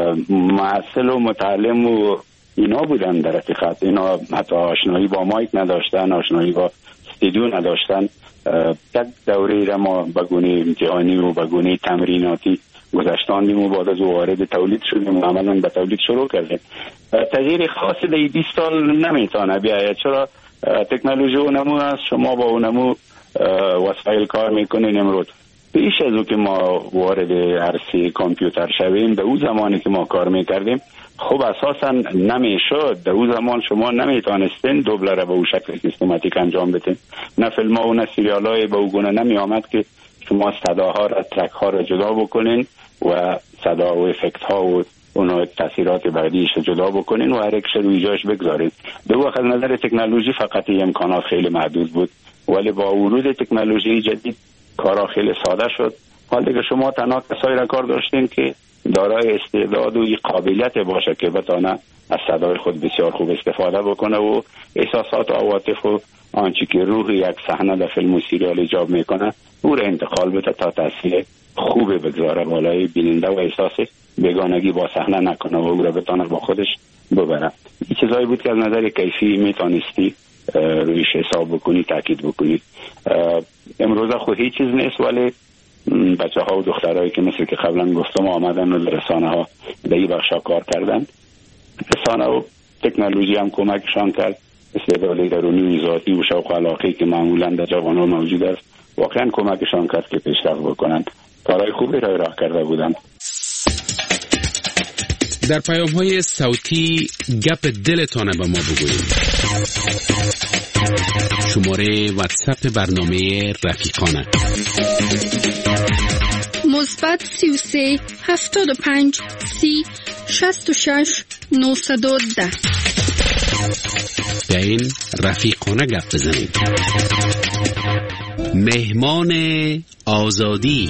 معسل و متعلم و اینا بودن. در حقیقت اینا حتی آشنایی با مایک نداشتن، آشنایی با استودیو نداشتن. یک دوره را ما بگونه امتحانی و بگونه تمریناتی گذشتاندیم و بعد از وارد تولید شدیم و عملا به تولید شروع کردیم. تغییر خاصی در بیست سال نمیتونه بیاید، چرا تکنولوژی اونمو هست. شما با اونمو وسایل کار میکنین. امروز پیش از او که ما وارد عرصه کامپیوتر شویم، در اون زمانی که ما کار میکردیم خب اساسا نمیشد. در اون زمان شما نمیتونستین دوبله را به اون شکل سیستماتیک انجام بدین. نه فیلم ها و نه سریال های به اون گونه نمی آمد که شما صداها را، ترک ها را جدا بکنین و صدا و افکت ها و اونا تاثیرات بعدیش جدا بکنین و هر یک روی جاش بگذارین. دو وقت از نظر تکنولوژی فقط امکانات خیلی محدود بود، ولی با ورود تکنولوژی جدید کارا خیلی ساده شد. حال دیگه شما تنها کسایی را کار داشتین که دارای استعداد و قابلیت باشه که بتونه از صدای خود بسیار خوب استفاده بکنه و احساسات و عواطف و آنچه که روح یک صحنه در فیلم و سریال ایجاب میکنه او را انتقال بده تا تاثیر خوب بگذاره بالای بیننده و احساس بیگانگی با صحنه نکنه و او را بتونه با خودش ببره. این چیزایی بود که از نظر کیفی میتونستی رویش حساب بکنی، تاکید بکنی. امروزه خود هیچ چیز نیست، ولی بچه ها و دخترهایی که مثل که قبلا گفتم آمدن و رسانه ها در این بخشا کار کردن، رسانه و تکنولوژی هم کمکشان کرد. استعداد درونی و ذاتی و شوق و علاقه که معمولا در جوانان موجود است واقعا کمکشان کرد که پیشرفت بکنن. کارهای خوبی را راه کرده بودن. در پیام های صوتی گپ دلتان به ما بگویید. شماره واتساپ برنامه رفیقانه مثبت سی و سه هفتاد و پنج سی شصت و شش نهصد و ده. به این رفیقانه گپ بزنید. مهمان آزادی.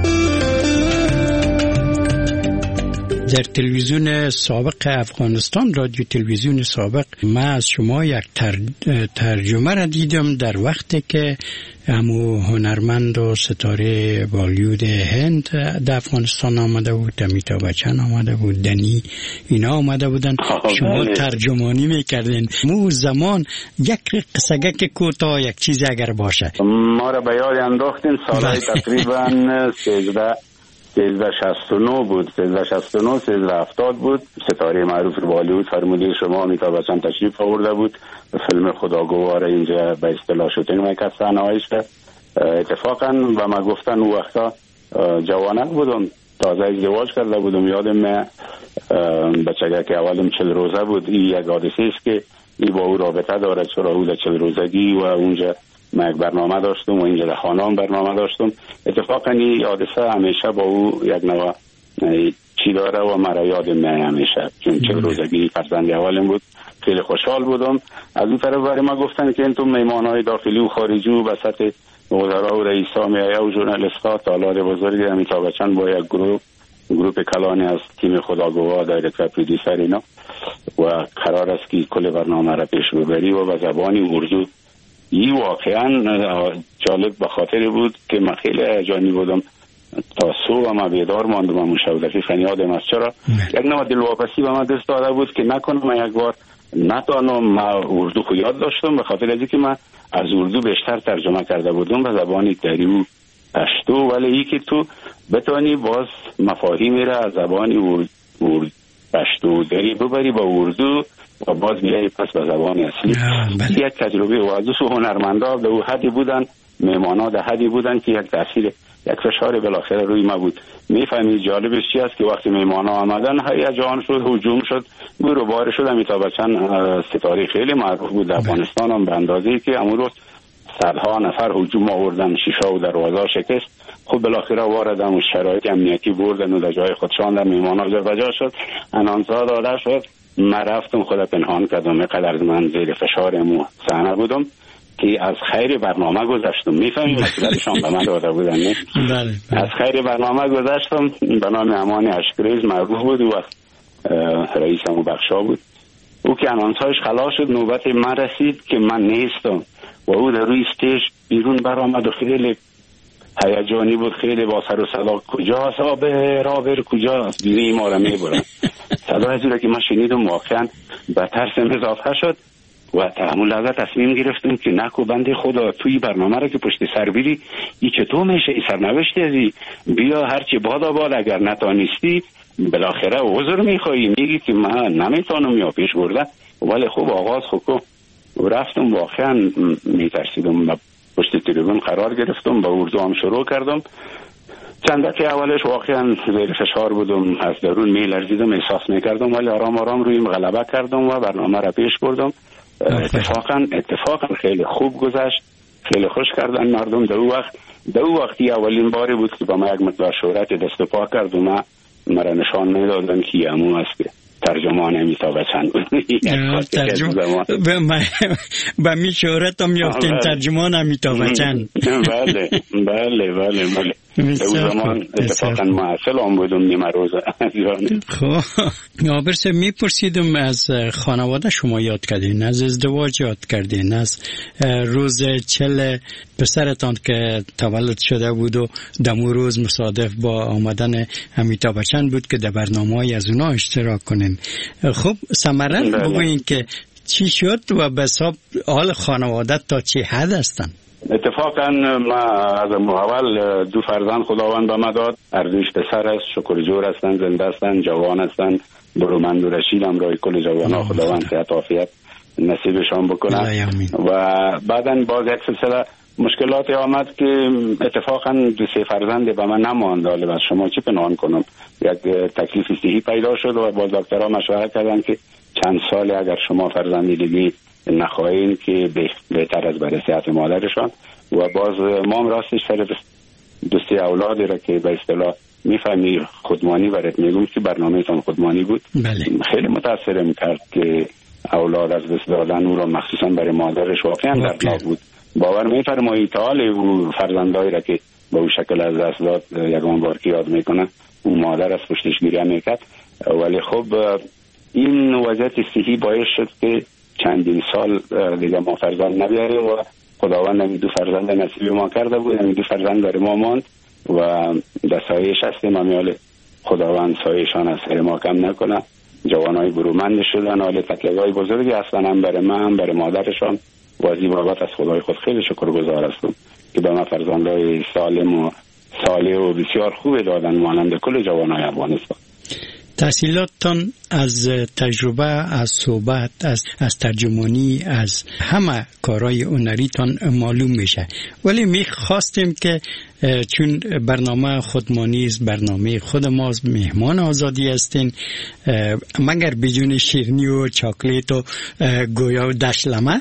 در تلویزیون سابق افغانستان، رادیو تلویزیون سابق، من از شما یک تر... ترجمه را دیدم در وقتی که همو هنرمند و ستاره بالیوود هند در افغانستان آمده بود، امیتاب بچن آمده بود، دنی اینا آمده بودن، شما ترجمانی میکردین. مو زمان یک قصگک کوتاه یک چیز اگر باشه ما را به یاد انداختین. سالهای تقریبا سیزده سیزده شصت و نه بود، سیزده شصت و نه سیزده هفتاد بود. ستاره معروف بالیوود فرموده شما امیتاب بچن تشریف آورده بود، فیلم خداگوار اینجا به اصطلاح شوتینگ میکرد، صحنه‌هایش. اتفاقا و ما گفتن اون وقتا جوانک بودم، تازه ازدواج کرده بودم. یادم من بچگه که اولم چل روزه بود. این یک حادثه است که این با او رابطه داره، چرا او در چل روزگی و اونجا من یک برنامه داشتم و اینجا در خانه برنامه داشتم. اتفاقا این حادثه همیشه با او یک نوع چی داره و مرا یادم من همیشه، چون چل روزگی فرزند اولم بود. خیلی خوشحال بودم. از اون طرف برای ما گفتن که این تو میمانهای داخلی و خارجی و بسط وزرا و رئیسا میایه و ژورنالیست‌ها تالار بزرگی امیتاب بچن با یک گروه گروپ کلانی از تیم خداگوار، دایرکتور، پرودیوسر اینا، و قرار است که کل برنامه را پیش ببری و به زبان اردو. این واقعا جالب به خاطر بود که من خیلی هیجانی بودم. تا صبح ما بیدار ماندم. من مشاهده فنیادم از چرا یک نوع دلواپسی به من دست داده بود که نکنم من یک بار نتانم. من اردو خو یاد داشتم به خاطر اینکه من از اردو بیشتر ترجمه کرده بودم به زبان دری و پشتو، ولی ای که تو بتانی باز مفاهیمی را از زبان اردو پشتو دری ببری با اردو و باز بیایی پس به زبان اصلی. یک تجربه و از دو هنرمندا در اون حدی بودن، مهمانا در حدی بودن که یک تاثیر، یک فشار بالاخره روی ما بود. میفهمید جالبش چی است که وقتی مهمانا آمدن هیجان شد، هجوم شد، گروه بار شد. امیتاب بچن ستاره خیلی معروف بود در افغانستان هم به اندازه‌ای که امون روز صدها نفر هجوم آوردن، شیشه و دروازه شکست. خب بالاخره واردن و شرایط امنیتی بردن و در جای خود شاندن. مهمانا جابجا شد، انانسا داده شد. من رفتم خود پنهان کردم، اینقدر من زیر فشارم صحنه بودم که از خیر برنامه گذشتم. میفهمید مسئولتشان به من داده بودن نه؟ از خیر برنامه گذشتم. به نام امان اشکریز معروف بود و رئیس همو بخشا بود. او که انانسایش خلاص شد، نوبت من رسید که من نیستم و او در روی استیج بیرون برآمد و خیلی هیجانی بود، خیلی با سر و صدا کجاست آبر آبر کجاست، بیری ما را میبرن. صدا ازی را که من شنیدم واقعا به ترسم اضافه شد و تحمل لحظه تصمیم گرفتم که نکو بنده خدا توی برنامه را که پشت سر بیری ای چطور میشه، ای سرنوشتی ازی بیا هرچی بادا باد، اگر نتانستی بالاخره عذر میخوایی، میگی که من نمیتونم یا پیش برده. ولی خوب آغاز خوکو و رفتم. واقعا میترسیدم، پشت تریبون قرار گرفتم، با اردو هم شروع کردم. چند دقیقه اولش واقعا زیر فشار بودم، از درون میلرزیدم، احساس میکردم، ولی آرام آرام رویم غلبه کردم و برنامه را پیش بردم. اتفاقا اتفاقا خیلی خوب گذشت، خیلی خوش کردن مردم. در وقت در وقتی اولین باری بود که با ما یک مقدار شهرت دست و پا کرد و من مرا نشان میدادن که همون است که ترجمان امیتا بچن بود. ترجمان به می شهرت هم یافتین ترجمان امیتا بچن. بله بله بله بله به اون زمان اتفاقا معسل هم بودم نیمه روز. خب آبرس میپرسیدم از خانواده شما یاد کردین، از ازدواج یاد کردین، از روز چل پسرتان که تولد شده بود و دمو روز مصادف با آمدن امیتا بچن بود که در برنامه‌ای از اونا اشتراک کنین. خب ثمرا بگوین که چی شد و به حساب حال خانواده تا چه حد هستن؟ اتفاقا ما از اول دو فرزند خداوند به ما داد. ارزش پسر است، شکرجور هستن، زنده هستن، جوان هستن، برومند و رشید امرای کل جوان ها خداوند صحت عافیت نصیبشان بکنه. و بعدا باز یک سلسله مشکلاتی آمد که اتفاقا دو سه فرزند به من نماند. حالا از شما چی پنهان کنم، یک تکلیف صحی پیدا شد و با دکترها مشورت کردن که چند سال اگر شما فرزندی دیگه نخواهین که بهتر از برای صحت مادرشان. و باز ما هم راستش سر دوستی اولادی را که به اصطلاح میفهمی خودمانی برات میگم که برنامه تان خودمانی بود. بله. خیلی متاثرم کرد که اولاد از دست دادن او را مخصوصا برای مادرش واقعا دردناک بود. باور میفرمایید تعال او فرزندایی را که به او شکل از دست داد یگان بار که یاد میکنه اون مادر از پشتش گریه میکرد. ولی خب این وضعیت صحی باعث شد که چندین سال دیگه ما فرزند نبیاریم و خداوند این دو فرزند نصیب ما کرده بود. این دو فرزند برای ما ماند و در سایش هستیم. امیال خداوند سایشان از سر ما کم نکنه. جوانای برومند شدن، حال تکلیف‌های بزرگی هستن، هم برای من هم برای مادرشان. و از این بابت از خدای خود خیلی شکرگزار هستم که به ما فرزندای سالم و صالح و بسیار خوب دادن مانند کل جوانای افغانستان. تحصیلاتتان از تجربه، از صحبت، از از ترجمانی، از همه کارهای هنریتان معلوم میشه. ولی میخواستیم که چون برنامه خودمانی است، برنامه خود ماست، مهمان آزادی هستین، مگر بدون شیرینی و چاکلیت و گویا و دشلمه.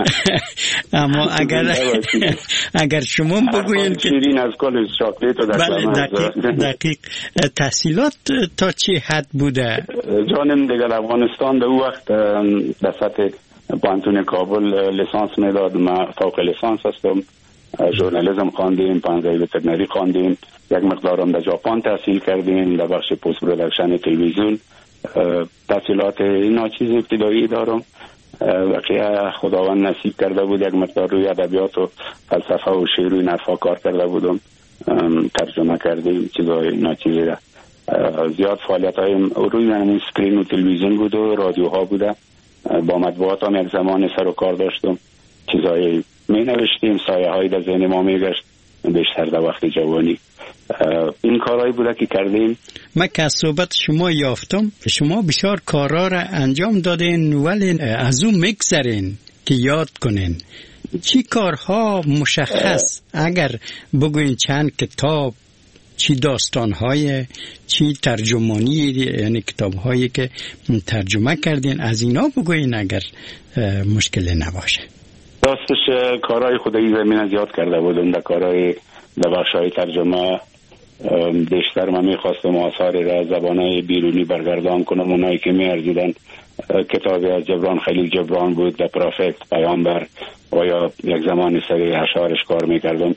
اما اگر اگر شما بگوین که شیرین از کل چاکلیت و دشلمه. دقیق, دقیق تحصیلات تا چه حد بوده؟ جانم دیگر افغانستان در وقت در سطح پانتون کابل لیسانس میداد. ما فوق لیسانس هستم، ژورنالیسم خواندیم، پانزده وترنری خواندیم، یک مقدارم در ژاپن تحصیل کردیم در بخش پست پروداکشن تلویزیون. تحصیلات اینا چیز ابتدایی دارم. واقعا خداوند نصیب کرده بود یک مقدار روی ادبیات و فلسفه و شعر و نفا کار کرده بودم. ترجمه کردیم چیزای اینا چیزی را. زیاد فعالیت های روی همون سکرین و تلویزیون بود و رادیوها بوده. با مطبوعات هم یک زمان سر و کار داشتم، چیزایی می نوشتیم، سایه هایی در ذهن ما می گشت بیشتر در وقت جوانی. این کارهایی بوده که کردیم. من که از صحبت شما یافتم شما بسیار کارها را انجام دادین ولی از اون میگذرین که یاد کنین. چی کارها مشخص اگر بگوین چند کتاب، چی داستانهای، چی ترجمانی، یعنی کتابهایی که ترجمه کردین از اینا بگوین اگر مشکل نباشه. راستش کارهای خودی زمین زیاد کرده بودم در کارهای در بخشهای ترجمه. بیشتر من میخواستم آثار را زبانهای بیرونی برگردان کنم. اونایی که میارزیدن کتابی از جبران خلیل جبران بود، در پرافکت، پیامبر و یا یک زمانی سری اشعارش کار میکردم.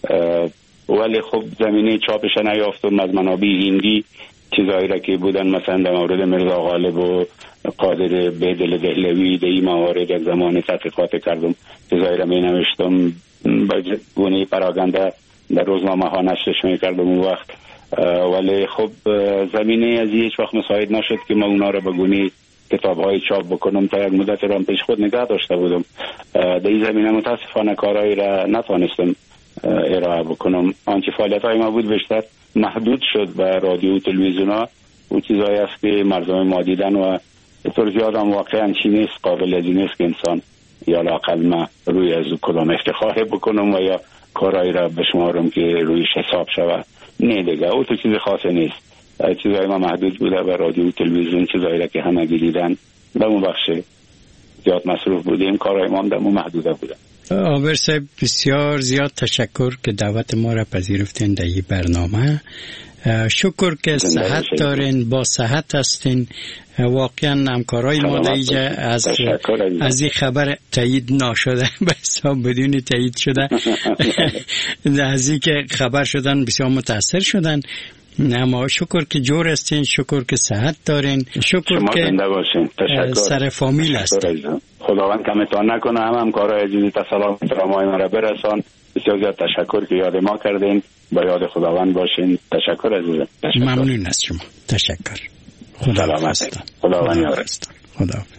ولی خب زمینه چاپش نیافتم. از منابع هندی چیزایی را که بودن مثلا در مورد مرزا غالب و قادر بدل دهلوی در این موارد یک زمان تحقیقات کردم، چیزایی را می نوشتم با گونه پراگنده در روزنامه ها نشرش می کردم اون وقت. ولی خب زمینه از هیچ وقت مساعد نشد که ما اونا را به گونه کتاب های چاپ بکنم. تا یک مدت را پیش خود نگاه داشته بودم. در این زمینه متاسفانه کارهایی را نتوانستم ارائه بکنم. آنچه فعالیت های ما بود بیشتر محدود شد به رادیو و تلویزیون ها و چیزایی است که مردم ما دیدن و طور زیاد هم واقعا چی نیست، قابل از این نیست که انسان یا لاقل ما روی از کدام افتخار بکنم و یا کارهایی را بشمارم که رویش حساب شود. نه دیگه او تو چیز خاصی نیست. چیزایی ما محدود بوده به رادیو و تلویزیون، چیزایی را که همه دیدن در اون بخش زیاد مصروف بودیم. کارهای ما هم در اون محدوده بوده. آبر صاحب بسیار زیاد تشکر که دعوت ما را پذیرفتین در این برنامه. شکر که صحت دارین، با صحت هستین. واقعا همکارای ما دیگه از از این خبر تایید نشده به حساب بدون تایید شده از این که خبر شدن بسیار متاثر شدن. اما شکر که جور هستین، شکر که صحت دارین، شکر که سر فامیل هستین. خداوند کمتان نکنه. هم همکارای عزیزی سلام احترامای ما را برسان. بسیار زیاد تشکر که یاد ما کردین. با یاد خداوند باشین. تشکر عزیزم. ممنون از شما. تشکر. خدا حافظ. خداوند یارد. خدا حافظ.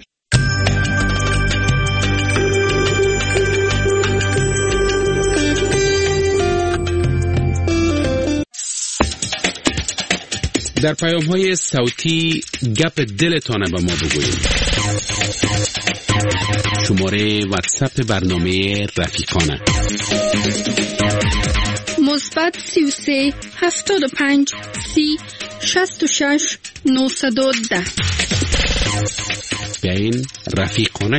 در پیام های صوتی گپ دلتان به ما بگویید. شماره واتساپ برنامه رفیقانه مثبت سی و سه هفتاد و پنج سی شصت و شش نهصد و ده. بیاین رفیقانه